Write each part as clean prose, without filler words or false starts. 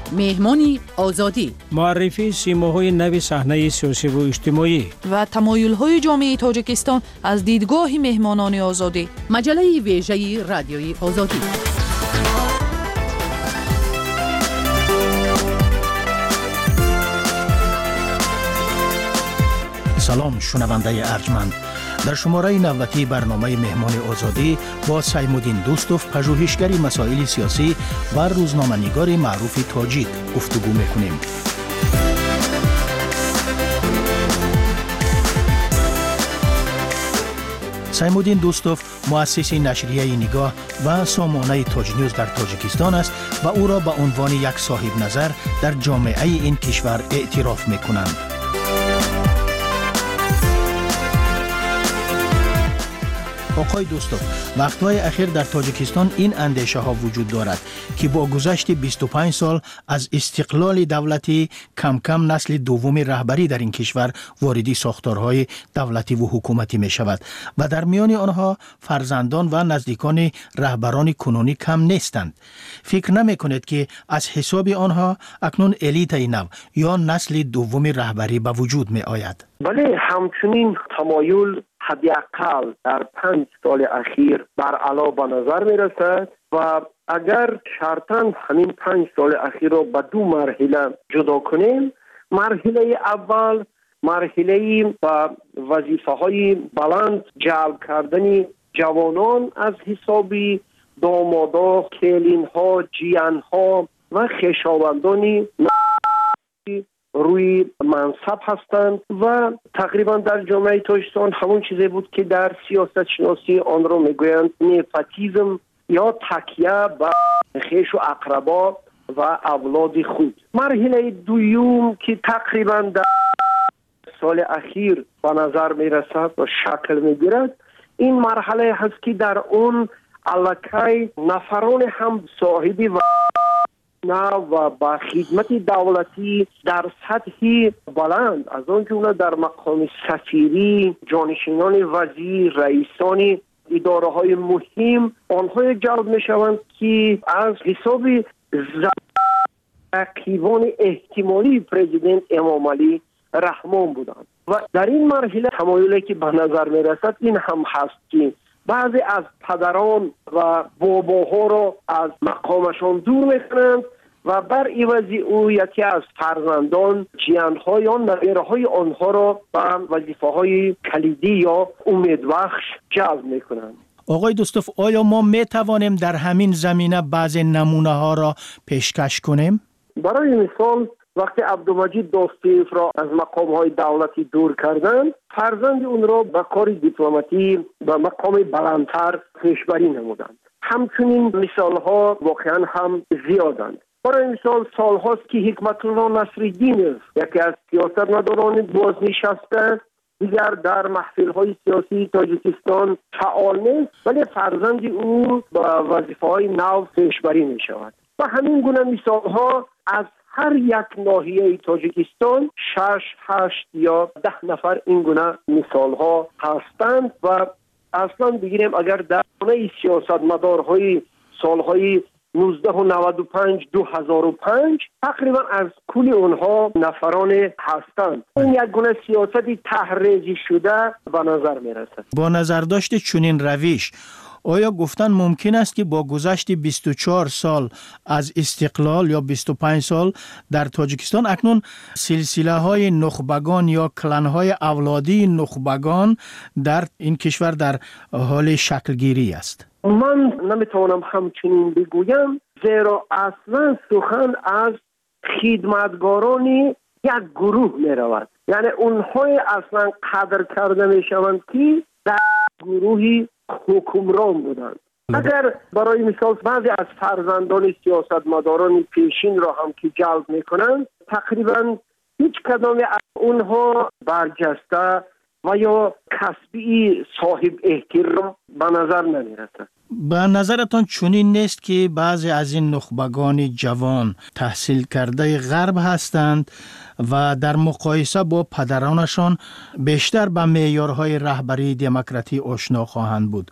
مهمان آزادی، معرفی سیماهای نو صحنه سیاسی و اجتماعی و تمایل‌های جامعه تاجیکستان از دیدگاه مهمانان آزادی. مجله ویژه رادیوی آزادی. سلام شنونده ارجمند. در شماره 90 برنامه مهمان آزادی با سیمودین دوستوف، پژوهشگر مسائل سیاسی و روزنامه‌نگار معروف تاجیک گفتگو می‌کنیم. سیمودین دوستوف مؤسس نشریه نگاه و سامانه تاج نیوز در تاجیکستان است و او را به عنوان یک صاحب نظر در جامعه این کشور اعتراف می‌کنند. آقای دوستوف، وقتهای اخیر در تاجیکستان این اندیشه ها وجود دارد که با گذشت 25 سال از استقلال دولتی کم کم نسل دوم رهبری در این کشور واردی ساختارهای دولتی و حکومتی می شود و در میان آنها فرزندان و نزدیکان رهبران کنونی کم نیستند. فکر نمی کنید که از حساب آنها اکنون الیت نو یا نسل دوم رهبری به وجود می آید؟ بله، همچنین تمایل حداقل در 5 سال اخیر بر علا به نظر می رسد و اگر شرطاً همین 5 سال اخیر را به 2 مرحله جدا کنیم، مرحله اول مرحله با وظیفه های بلند جلب کردن جوانان از حساب دامادا، کلین ها، جیان ها و خویشاوندان روی منصب هستند و تقریبا در جامعه تاجیکستان همون چیزی بود که در سیاست شناسی آن را میگویند نپوتیسم یا تکیه به خویش و اقربا و اولاد خود. مرحله دوم که تقریبا در سال اخیر به نظر میرسد و شکل میگیرد، این مرحله هست که در اون الکی نفران هم صاحبی و و با خدمت دولتی در سطح بلند، از آن جمله در مقام سفیری، جانشینان وزیر، رئیسان اداره های مهم، آنها جلب می شوند که از حساب رقیبان احتمالی پرزیدنت امام علی رحمان بودند. و در این مرحله تمایلی که به نظر می رسد این هم هست که بعضی از پدران و باباها را از مقامشان دور میکنند و بر عوض او یکی از فرزندان جیانها یا نوه‌های آنها را به وظیفه‌های کلیدی یا امیدبخش جلب میکنند. آقای دوستوف، آیا ما میتوانیم در همین زمینه بعضی نمونه ها را پیشکش کنیم؟ برای مثال وقتی عبدالمجید دوستیف را از مقام‌های دولتی دور کردند، فرزند اون را به کار دیپلماتی و مقام بلندتر پیشبری نمودند. همچنین مثال‌ها واقعا هم زیادند. برای مثال سال‌هاست که حکمت الله نصرالدین یکی از سیاستمداران بازنشسته دیگر در محفل‌های سیاسی تاجیکستان فعال نیست، ولی فرزند او با وظیفه‌های نو پیشبری می‌شود. و همین گونه مثال‌ها از هر یک ناحیه تاجیکستان 6, 8 یا 10 نفر این گونه مثال ها هستند و اصلا بگیریم اگر در گونه سیاستمدارهای سالهای 1995 2005 تقریبا از کل اونها نفران هستند. این یک گونه سیاستی تحریزی شده به نظر می رسد. با نظر داشت چنین روش، آیا گفتن ممکن است که با گذشت 24 سال از استقلال یا 25 سال در تاجیکستان اکنون سلسله های نخبگان یا کلان های اولادی نخبگان در این کشور در حال شکلگیری است؟ من نمیتوانم همچنین بگویم، زیرا اصلا سخن از خدمتگاران یک گروه می رود. یعنی اونهای اصلا قدر کرده می شوند که در گروهی حکمران بودند. اگر برای مثال بعضی از فرزندان سیاستمداران پیشین را هم که جلب میکنند، تقریبا هیچ کدام از اونها برجسته و یا کسبی صاحب احترام به نظر نمیرسد. به نظرتان چنین نیست که بعضی از این نخبگان جوان تحصیل کرده غرب هستند و در مقایسه با پدرانشان بیشتر به معیارهای رهبری دموکراتی آشنا خواهند بود؟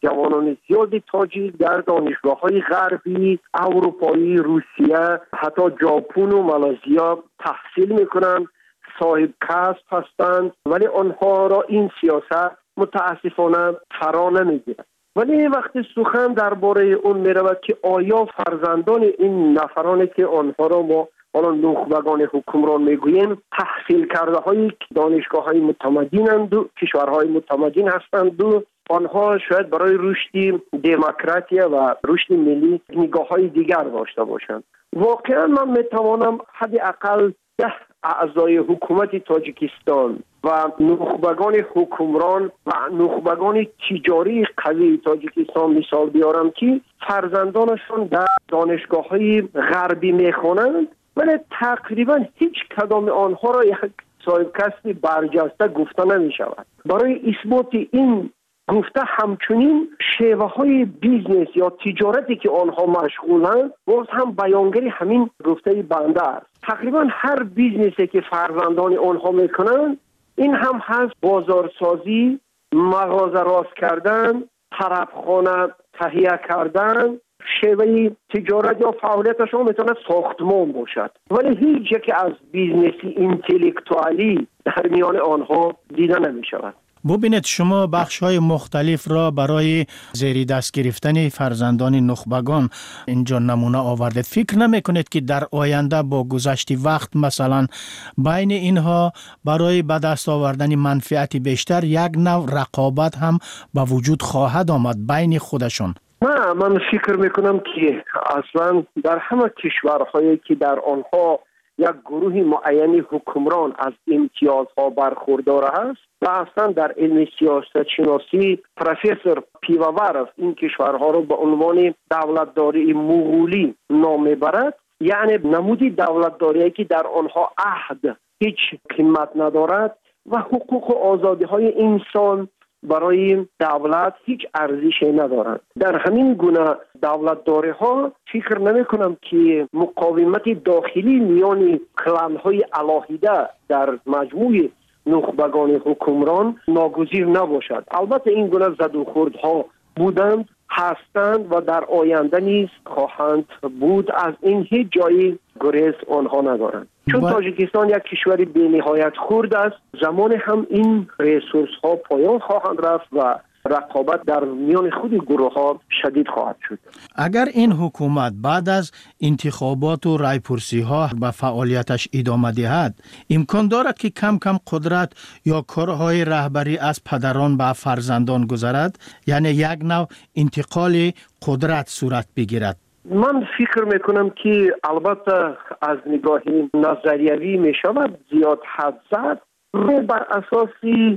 جوانان زیادی تاجیک در دانشگاه‌های غربی، اروپایی، روسیه، حتی ژاپن و مالزیا تحصیل میکنند، صاحب کسب هستند، ولی آنها را این سیاست متاسفانه فرا نمیگیرد. ولی وقتی سخن درباره اون میرود که آیا فرزندان این نفرانی که آنها را ما حالا نخبگان حکمران میگوییم تحصیل کرده های دانشگاه های متمدنند و کشورهای متمدن هستند و آنها شاید برای رشد دموکراسی و رشد ملی نگاه های دیگر داشته باشند. واقعا من میتوانم حداقل 10 اعضای حکومت تاجیکستان و نخبگان حکمران و نخبگان تجاری قوی تاجیکستان مثال بیارم که فرزندانشون در دانشگاه‌های غربی میخوانند، ولی تقریبا هیچ کدام آنها را یک صاحب کسب برجسته گفته نمی شود. برای اثبات این گفته همچنین شیوه های بیزنس یا تجارتی که آنها مشغولند باز هم بیانگری همین گفته بنده است. تقریبا هر بیزنسی که فرزندان آنها میکنند این هم هست بازارسازی، مغازه راست کردن، طرفخانه تهیه کردن. شیوه تجارت یا فعالیتشون میتونه ساختمان باشد، ولی هیچ یک از بیزنسی اینتלקتوالی در میان آنها دیده نمی شود. ببینید شما بخش‌های مختلف را برای زیر دست گرفتن فرزندان نخبگان اینجا نمونه آوردید. فکر نمی‌کنید که در آینده با گذشت وقت مثلا بین اینها برای به دست آوردن منفعت بیشتر یک نوع رقابت هم به وجود خواهد آمد بین خودشون؟ نه، من فکر میکنم که اصلا در همه کشورهایی که در آنها یک گروه معینی حکمران از امتیازها برخوردار است و اصلا در علم سیاست شناسی پروفسور پیوورف این کشورها را به عنوان دولتداری مغولی نام میبرد، یعنی نمودی دولتداری که در آنها عهد هیچ قیمت ندارد و حقوق و آزادی های انسان برای دولت هیچ ارزشی ندارند. در همین گونه دولتداری ها فکر نمی کنم که مقاومت داخلی میان کلان های علاهیده در مجموع نخبگان حکمران ناگزیر نباشد. البته این گونه زد و خوردها بودند، هستند و در آینده نیز خواهند بود. از این هیچ جایی گریز آنها ندارند. چون تاجیکستان یک کشور بی نهایت خرد است، زمان هم این ریسورس ها پایان خواهند رفت و رقابت در میان خود گروه ها شدید خواهد شد. اگر این حکومت بعد از انتخابات و رایپرسی ها به فعالیتش ادامه دهد، امکان دارد که کم کم قدرت یا کارهای رهبری از پدران به فرزندان گذرد، یعنی یک نوع انتقال قدرت صورت بگیرد. من فکر میکنم که البته از نگاه نظریوی میشود زیاد حد زد، بر اساس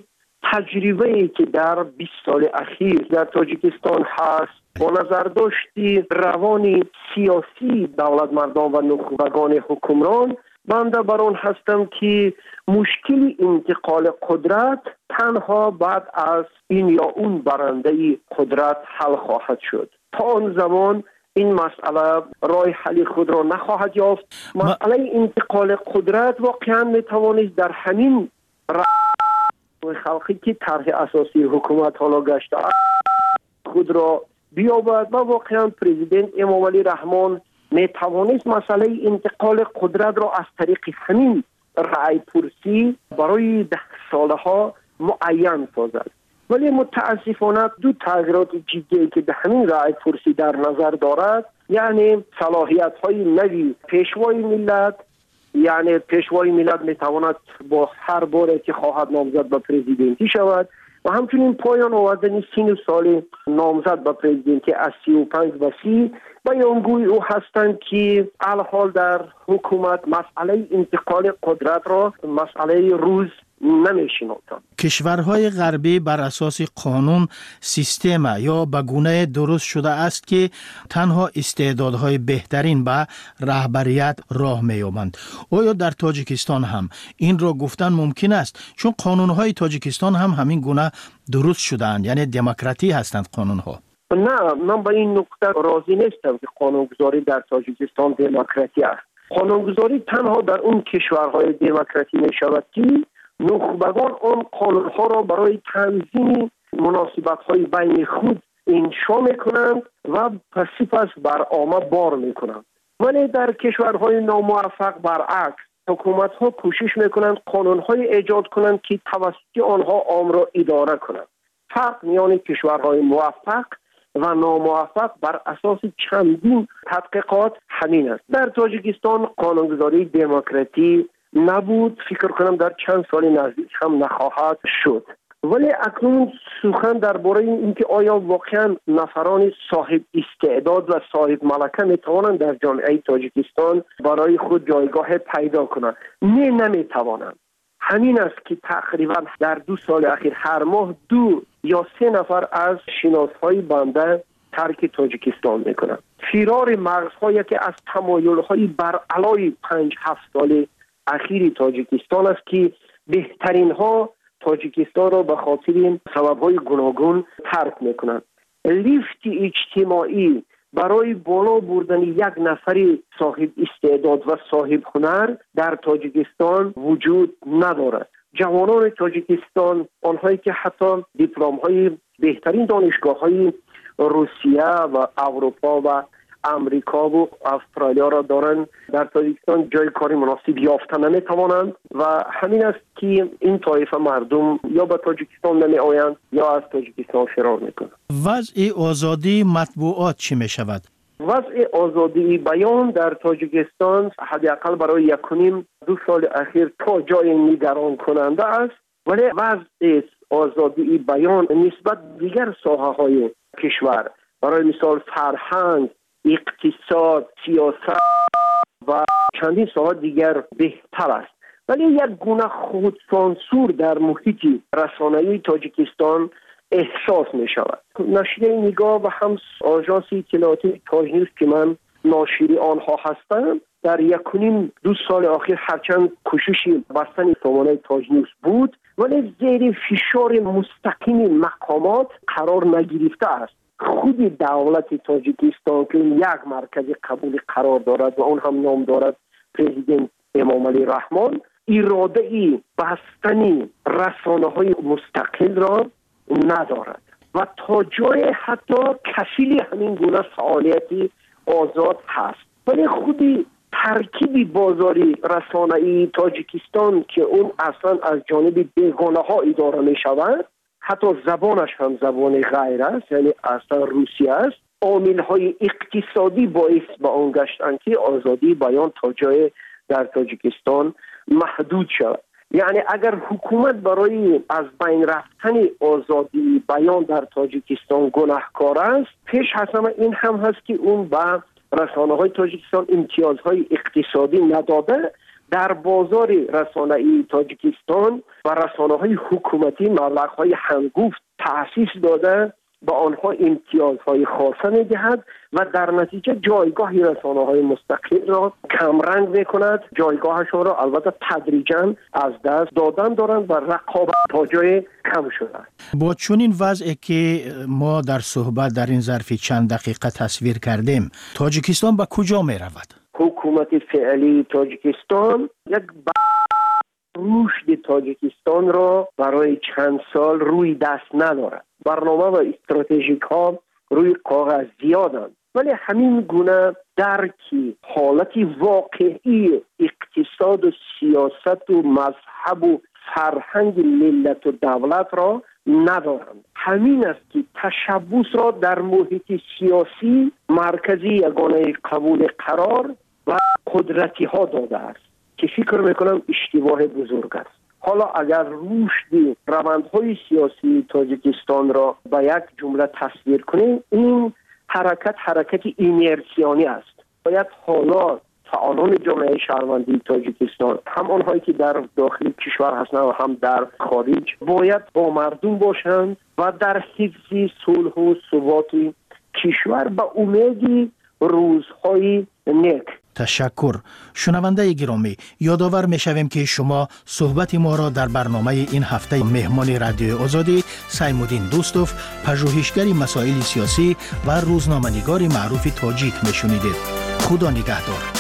تجربه‌ای که در 20 سال اخیر در تاجیکستان هست با نظر داشتی روان سیاسی دولت مردان و نخبگان حکمران، بنده بر آن هستم که مشکل انتقال قدرت تنها بعد از این یا اون برنده قدرت حل خواهد شد. تا آن زمان این مسئله راه حل خود را نخواهد یافت. مسئله انتقال قدرت واقعا میتوانست در همین خلقی که طرح اساسی حکومت حالا گشته خود را بیابد و واقعا پرزیدنت امام علی رحمان میتوانست مسئله انتقال قدرت را از طریق همین رأی پرسی برای 10 ساله ها معین سازد. ولی متاسفانه دو تغییرات جدی که در همین رأی پرسی در نظر دارد، یعنی صلاحیت های نوی پیشوای ملت، یعنی پیشوای ملت میتواند با هر باره که خواهد نامزد به پرزیدنتی شود و همچنین پایان آوردن سن سال نامزد به پرزیدنتی از 35 به 30. بیانگوی او هستند که الحال در حکومت مسئله انتقال قدرت را مسئله روز نمیشناسند. کشورهای غربی بر اساس قانون سیستم یا به گونه درست شده است که تنها استعدادهای بهترین به رهبریت راه می‌یابند. آیا در تاجیکستان هم این را گفتن ممکن است؟ چون قانونهای تاجیکستان هم همین گونه درست شده‌اند، یعنی دموکراتی هستند قانونها. نه، من به این نکته راضی نیستم که قانونگذاری در تاجیکستان دموکراتی است. قانونگذاری تنها در اون کشورهای دموکراتی می شود که نخبگان آن قانونها را برای تنظیم مناسبت‌های بین خود انشا میکنند و پس برآمد بار میکنند. ولی در کشورهای ناموفق برعکس حکومت‌ها کوشش میکنند قانون‌های ایجاد کنند که توسط آنها عام را اداره کنند. فرق میان کشورهای موفق و ناموفق بر اساس چندین تحقیقات همین است. در تاجیکستان قانونگذاری دموکراتی نبود، فکر کنم در چند سال نزدیک هم نخواهد شد. ولی اکنون سخن درباره اینکه آیا واقعا نفران صاحب استعداد و صاحب ملکه میتوانند در جامعه تاجیکستان برای خود جایگاه پیدا کنند؟ نمیتوانند. همین است که تقریبا در 2 سال اخیر هر ماه 2 یا 3 نفر از شناسهای بنده ترک تاجیکستان میکنند. فرار مغزهایی که از تمایل‌های بر علای 5-7 سال اخیر تاجیکستان است که بهترین ها تاجیکستان را به خاطر سبب‌های گوناگون ترک میکنند. لیفت اجتماعی برای بالا بردن یک نفر صاحب استعداد و صاحب هنر در تاجیکستان وجود ندارد. جوانان تاجیکستان، آنهایی که حتی دیپلم‌های بهترین دانشگاه‌های روسیه و اروپا و امریکا و استرالیا را دارند، در تاجیکستان جای کاری مناسب یافتن نمی‌توانند و همین است که این طایفه مردم یا به تاجیکستان نمی‌آیند یا از تاجیکستان فرار می‌کنند. وضع آزادی مطبوعات چی می‌شود؟ وضع آزادی بیان در تاجیکستان حداقل برای 1.5-2 سال اخیر تا جای نگران کننده است، ولی وضع آزادی بیان نسبت دیگر ساحه‌های کشور، برای مثال فرهنگ، اقتصاد، سیاست و چندین ساحه دیگر بهتر است. ولی یک گونه خودسانسور در محیط رسانه‌ای تاجیکستان احساس می شود. نشریه نگاه و هم آژانس اطلاعاتی تاج نیوز که من ناشری آنها هستم، در 1.5-2 سال اخیر هرچند کوششی بستن سامانه تاج نیوز بود، ولی زیر فشار مستقیم مقامات قرار نگرفته است. خود دولت تاجیکستان که یک مرکز قبول قرار دارد و اون هم نام دارد پرزیدنت امامعلی رحمان، اراده ای بستن رسانه‌های مستقل را ندارد و تا جای حتی کفیل همین گونه فعالیتی آزاد هست. ولی خودی ترکیب بازاری رسانه‌ای تاجیکستان که اون اصلا از جانب بیگانه ها اداره می شود، حتی زبانش هم زبان غیر است، یعنی اصلا روسی است، عامل‌های اقتصادی باعث به آن گشتند که آزادی بیان تا جای در تاجیکستان محدود شود. یعنی اگر حکومت برای از بین رفتن آزادی بیان در تاجیکستان گناهکار است، پیش از همه این هم هست که اون به رسانه‌های تاجیکستان امتیازهای اقتصادی نداده، در بازار رسانه‌ای تاجیکستان و رسانه‌های حکومتی مبلغ‌های هنگفت تأسیس داده، با آنها امتیازهای خاصه می‌دهد و در نتیجه جایگاه رسانه‌های مستقل را کمرنگ می‌کند، جایگاهشان را البته تدریجاً از دست دادن دارند و رقابت تا جای کم شده. با چنین وضعی که ما در صحبت در این ظرف چند دقیقه تصویر کردیم، تاجیکستان به کجا می‌رود؟ حکومت فعلی تاجیکستان یک رشد تاجیکستان را برای چند سال روی دست ندارد. برنامه و استراتژیک ها روی کاغذ زیادند، ولی همین گونه درکی حالت واقعی اقتصاد و سیاست و مذهب و فرهنگ ملت و دولت را ندارند. همین است که تشبث را در محیط سیاسی مرکزی یگانه قبول قرار و قدرتی ها داده است که فکر میکنم اشتباه بزرگ است. حالا اگر رشد روندهای سیاسی تاجیکستان را به یک جمله تصویر کنیم، این حرکت اینرسیانی است. باید حالا فعالان جامعه شهروندی تاجیکستان، هم آنهایی که در داخل کشور هستند و هم در خارج، باید با مردم باشند و در حفظ صلح و ثبات کشور به امید روزهای نیک. تشکر. شنونده گرامی، یادآور می‌شویم که شما صحبت ما را در برنامه این هفته مهمان رادیو آزادی سیمودین دوستوف، پژوهشگر مسائل سیاسی و روزنامه‌نگار معروف تاجیک میشنیدید. خدا نگهدار.